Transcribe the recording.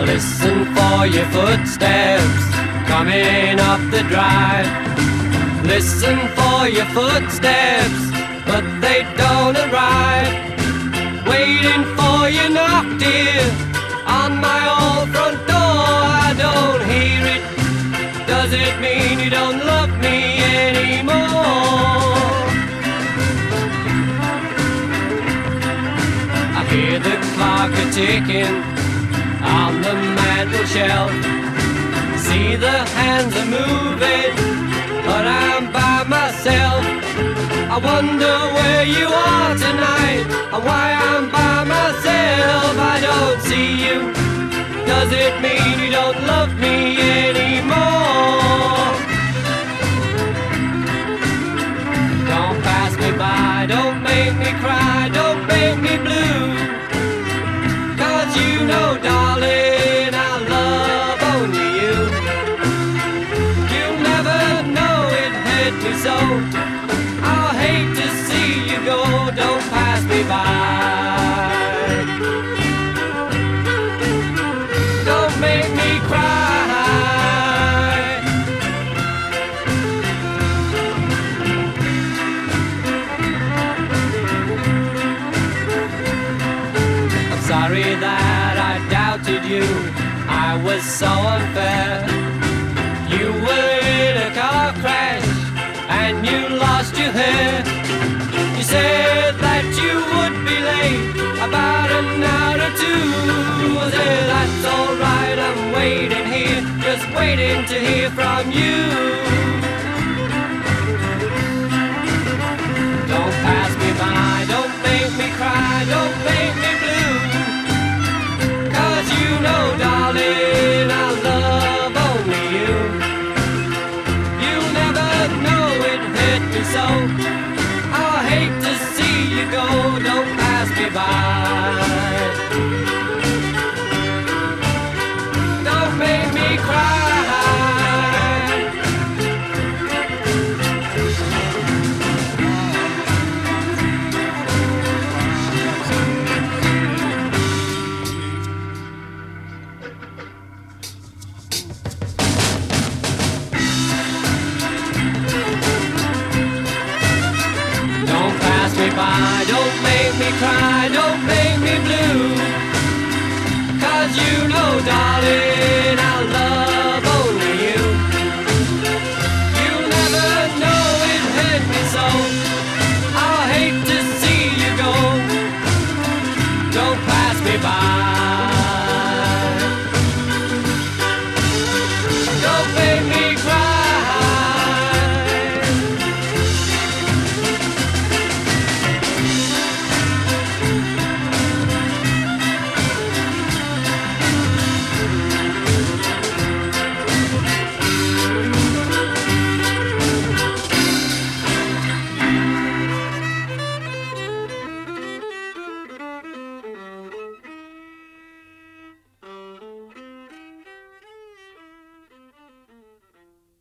Listen for your footsteps coming up the drive. Listen for your footsteps, but they don't arrive. Waiting for you knock, dear, on my old front door. I don't hear it. Does it mean you don't love me anymore? I hear the clock a-ticking on the mantel shelf. See the hands are moving, but I'm by myself. I wonder where you are tonight, and why I'm by myself. I don't see you. Does it mean you don't love me anymore? Don't pass me by, don't make me cry, don't make me blue. 'Cause you know, darling, I love only you. You'll never know it hurt me so. I'll hate to see you go, don't pass me by. Don't make me cry. I'm sorry that I doubted you, I was so unfair. You were in a car crash and you lost your hair. You said that you would be late about an hour or two. I said, that's alright, I'm waiting here, just waiting to hear from you. Don't pass me by, don't make me cry, don't make me blue. 'Cause you know, darling, I love only you. You'll never know it hurt me so. I hate to see you go, don't pass me by. Don't make me cry. Don't pass me by, don't make me cry, don't make me blue. 'Cause you know, darling,